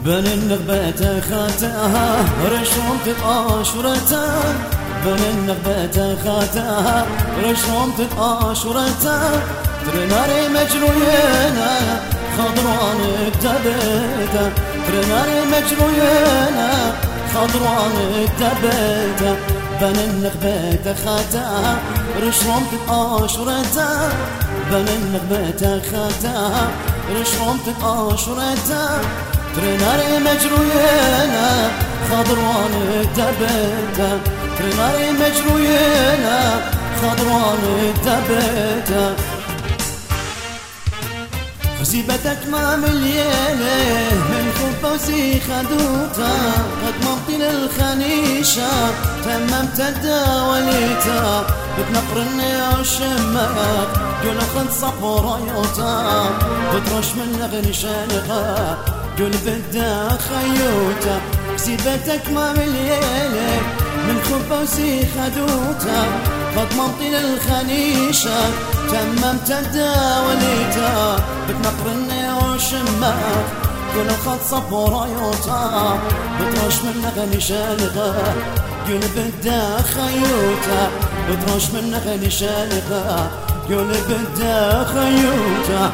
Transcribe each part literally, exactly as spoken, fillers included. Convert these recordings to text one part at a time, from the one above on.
بن النغبة خاتها رشوم تتقاشرتا بن النغبة خاتها رشوم تتقاشرتا ترناري مجروينا خضران التبتا ترناري مجروينا خضران التبتا بن النغبة خاتها رشوم تتقاشرتا بن النغبة خاتها رشوم تتقاشرتا ترناري مجروينا خضروان التبتا ترناري مجروينا خضروان التبتا خسيبتك ما مليانة من خبوزي خدوتا قد ممطين الخنيشة تممت الدوليتا بتنقرني وشمك قول خد صفو رايوتا بترش من غير شالغة قول بدا خيوتا خسيبتك ما مليانة من خبوزي خدوتا قد ممطين الخنيشة تممت الدوليتا بتنقرني وشمك كل خط صفو رايوتا بترش من غني شالغة قول بدا خيوتا بترش من غني شالغة قول بدا خيوتا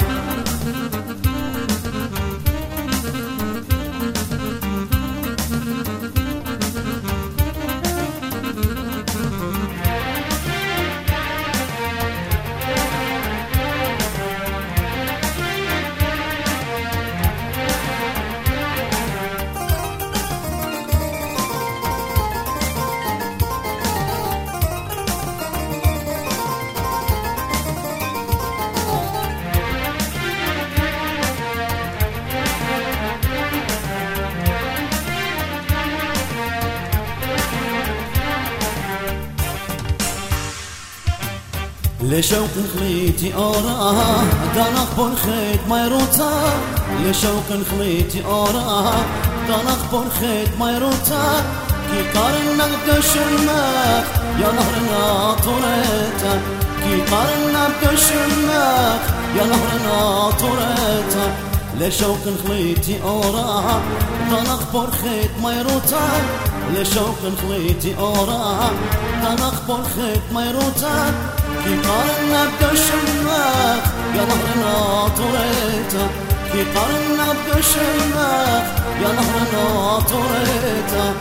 لشوق خليتي أوراه دانق بون خيط ميروتا لشوق خليتي أوراه دانق بون خيط ميروتا كي قارن نقد شمك يا نهرنا طورتا كي قارن نقد شمك يا نهرنا طورتا لشوق خليتي أوراه دانق بون خيط ميروتا لشوق خليتي أوراه دانق بون خيط ميروتا كي قارنا بشمك يا نهرنا طوريتا كي قارنا بشمك يا نهرنا طوريتا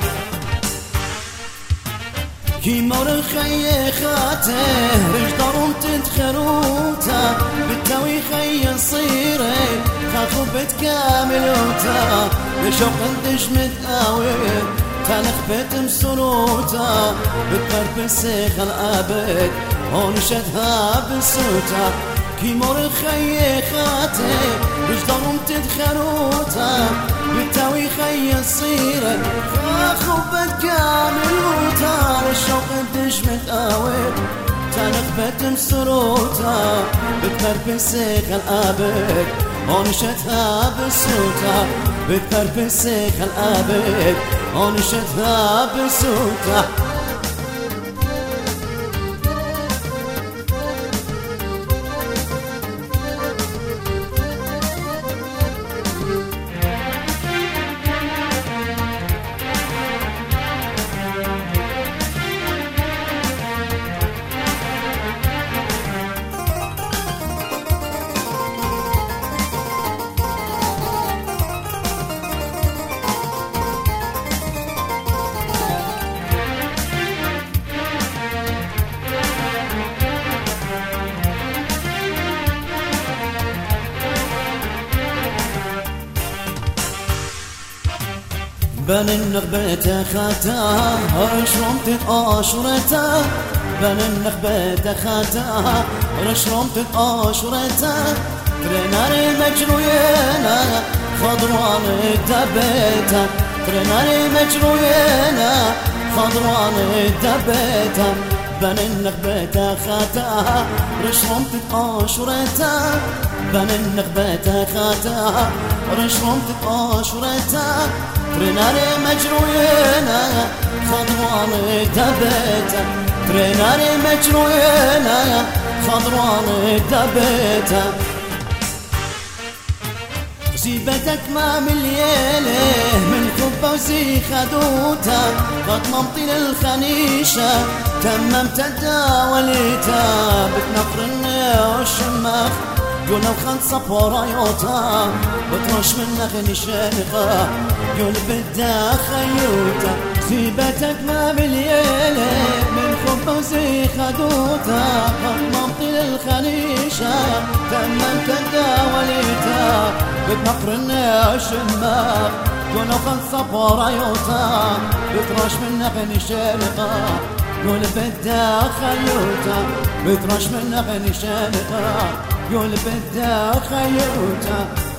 كي مور خي خاته رجدارهم تدخروتا بالتوي خي صيري خاخو بيت كاملوتا بشوق انتش متقاوي تانخ بيت مسروتا بتبربسي خلقابك هون شدها بالسوتا كي مور خي خاتي بجدارهم تدخروتا بالتاوي خي صيرة خاخو بتكاملوتا للشوق انتش متقاوي تانق بيت مسروتا بتبربسي خلقابك هون شدها بالسوتا بتبربسي خلقابك هون شدها بالسوتا بن النغبة خاتها رشوم تتقاشرتا بن النغبة خاتها رشوم تتقاشرتا ترناري مجروينا خضروان التبتا ترناري مجروينا خضروان التبتا بن النغبة خاتها رشوم تتقاشرتا بن النغبة خاتها رشوم تتقاشرتا ترناري مجروينا خضروان التبتا ترناري مجروينا خضروان التبتا زيبتك ما مليله من كبة وزي خدوتا قد ممطي للخنيشة تممت الداوليتا بتنقر والشماخ قول الخن صفورا يوتا بترش منك نشانقة قول بدها خيوتا زيبتك ما مليله من كبة وزي خدوتا قد ممطي للخنيشة تممت الداوليتا بتنقر الشماخ قول الخن صفورا يوتا بترش منك نشانقة قول بدها خيوتا بترش منك نشانقة قول بدها خيوتا